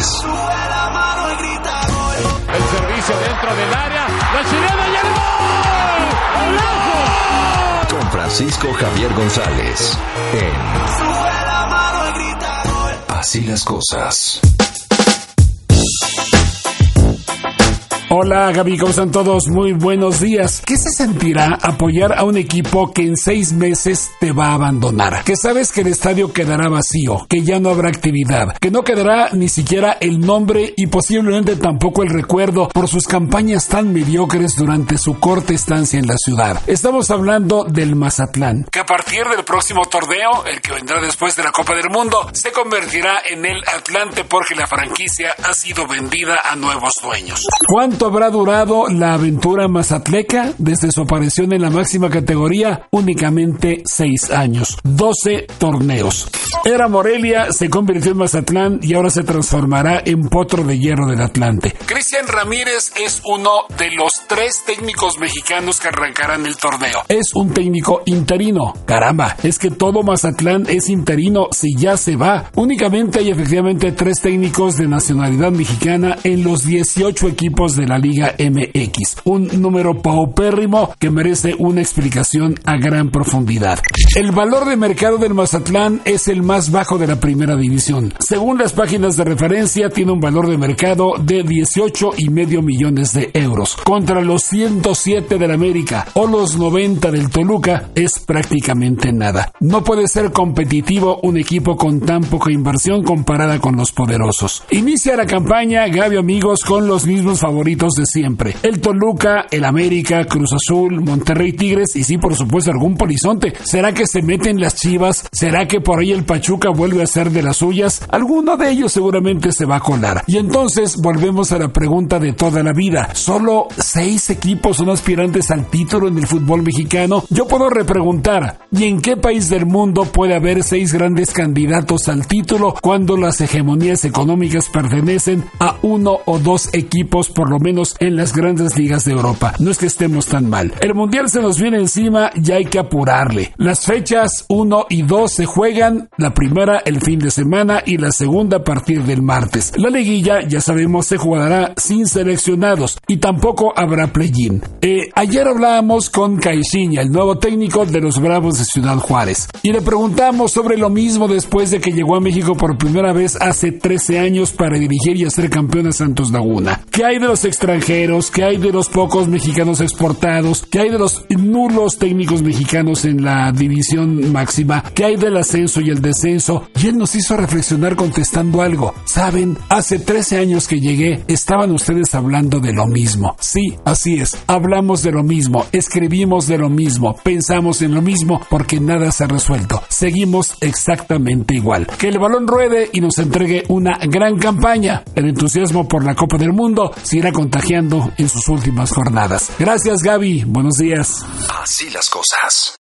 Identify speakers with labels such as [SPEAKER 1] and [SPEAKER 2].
[SPEAKER 1] El servicio dentro del área, la chilena y el gol.
[SPEAKER 2] Con Francisco Javier González en Así las Cosas.
[SPEAKER 3] Hola Gaby, ¿cómo están todos? Muy buenos días. ¿Qué se sentirá apoyar a un equipo que en 6 meses te va a abandonar? Que sabes que el estadio quedará vacío, que ya no habrá actividad, que no quedará ni siquiera el nombre y posiblemente tampoco el recuerdo por sus campañas tan mediocres durante su corta estancia en la ciudad. Estamos hablando del Mazatlán, que a partir del próximo torneo, el que vendrá después de la Copa del Mundo, se convertirá en el Atlante porque la franquicia ha sido vendida a nuevos dueños. ¿Cuánto habrá durado la aventura mazatleca desde su aparición en la máxima categoría? Únicamente 6 años, 12 torneos. Era Morelia, se convirtió en Mazatlán y ahora se transformará en Potro de Hierro del Atlante. Cristian Ramírez es uno de los 3 técnicos mexicanos que arrancarán el torneo. Es un técnico interino. Caramba, es que todo Mazatlán es interino si ya se va. Únicamente hay efectivamente 3 técnicos de nacionalidad mexicana en los 18 equipos de la Liga MX, un número paupérrimo que merece una explicación a gran profundidad. El valor de mercado del Mazatlán es el más bajo de la primera división. Según las páginas de referencia, tiene un valor de mercado de 18.5 millones de euros. Contra los 107 del América o los 90 del Toluca es prácticamente nada. No puede ser competitivo un equipo con tan poca inversión comparada con los poderosos. Inicia la campaña, Gaby, amigos, con los mismos favoritos de siempre. El Toluca, el América, Cruz Azul, Monterrey, Tigres y sí, por supuesto, algún polizonte. ¿Será que se meten las Chivas? ¿Será que por ahí el Pachuca vuelve a ser de las suyas? Alguno de ellos seguramente se va a colar. Y entonces volvemos a la pregunta de toda la vida. ¿Solo 6 equipos son aspirantes al título en el fútbol mexicano? Yo puedo repreguntar, ¿y en qué país del mundo puede haber 6 grandes candidatos al título cuando las hegemonías económicas pertenecen a 1 o 2 equipos por lo menos en las grandes ligas de Europa? No es que estemos tan mal. El mundial se nos viene encima y hay que apurarle. Las fechas 1 y 2 se juegan, la primera el fin de semana y la segunda a partir del martes. La liguilla, ya sabemos, se jugará sin seleccionados y tampoco habrá play-in. Ayer hablábamos con Caixinha, el nuevo técnico de los Bravos de Ciudad Juárez, y le preguntamos sobre lo mismo después de que llegó a México por primera vez hace 13 años para dirigir y hacer campeón a Santos Laguna. ¿Qué hay de los extranjeros? ¿Qué hay de los pocos mexicanos exportados? ¿Qué hay de los nulos técnicos mexicanos en la división máxima? ¿Qué hay del ascenso y el descenso? Y él nos hizo reflexionar contestando algo. ¿Saben? Hace 13 años que llegué, estaban ustedes hablando de lo mismo. Sí, así es. Hablamos de lo mismo, escribimos de lo mismo, pensamos en lo mismo porque nada se ha resuelto. Seguimos exactamente igual. Que el balón ruede y nos entregue una gran campaña. El entusiasmo por la Copa del Mundo se irá contagiando en sus últimas jornadas. Gracias, Gaby. Buenos días.
[SPEAKER 2] Así las Cosas.